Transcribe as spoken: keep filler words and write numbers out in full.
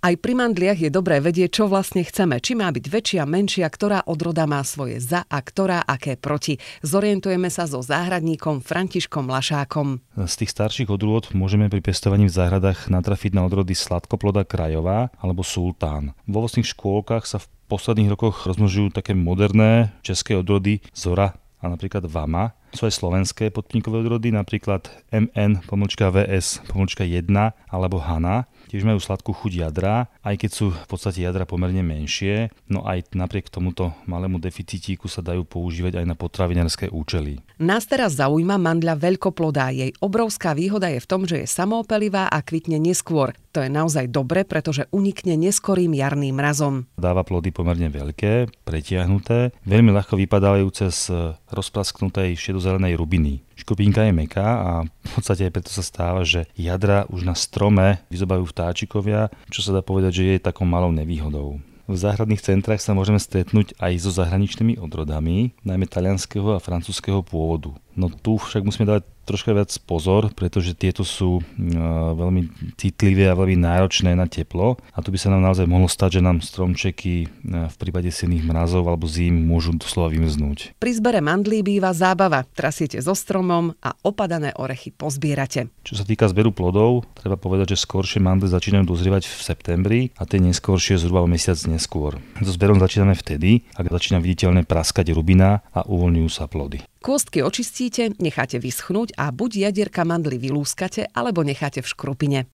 Aj pri mandliach je dobré vedieť, čo vlastne chceme. Či má byť väčšia, menšia, ktorá odroda má svoje za a ktorá aké proti. Zorientujeme sa so záhradníkom Františkom Lašákom. Z tých starších odrôd môžeme pri pestovaní v záhradách natrafiť na odrody sladkoploda krajová alebo sultán. Vo ovocných škôlkach sa v posledných rokoch rozmnožujú také moderné české odrody Zora a napríklad Vama. Sú aj slovenské podpníkové odrody, napríklad em en pomlčka vé es pomlčka jeden alebo Hana. Tiež majú sladkú chuť jadra, aj keď sú v podstate jadra pomerne menšie, no aj napriek tomuto malému deficitíku sa dajú používať aj na potravinárske účely. Nás teraz zaujíma mandľa veľkoplodá. Jej obrovská výhoda je v tom, že je samoopelivá a kvitne neskôr. To je naozaj dobre, pretože unikne neskorým jarným mrazom. Dáva plody pomerne veľké, pretiahnuté, veľmi ľahko vypadajúce z rozprasknutej šedozelenej rubiny. Škrupinka je mäkká a v podstate aj preto sa stáva, že jadra už na strome vyzobajú vtáčikovia, čo sa dá povedať, že je takou malou nevýhodou. V záhradných centrách sa môžeme stretnúť aj so zahraničnými odrodami, najmä talianskeho a francúzskeho pôvodu. No tu však musíme dávať troška viac pozor, pretože tieto sú e, veľmi citlivé a veľmi náročné na teplo a tu by sa nám naozaj mohlo stať, že nám stromčeky e, v prípade silných mrazov alebo zím môžu doslova vymrznúť. Pri zbere mandlí býva zábava. Trasiete so stromom a opadané orechy pozbierate. Čo sa týka zberu plodov, treba povedať, že skoršie mandly začínajú dozrievať v septembri a tie neskoršie zhruba o mesiac neskôr. So zberom začíname vtedy, ak začína viditeľne praskať rubina a uvoľňujú sa plody. Kôstky očistíte, necháte vyschnúť a buď jadierka mandly vylúskate, alebo necháte v škrupine.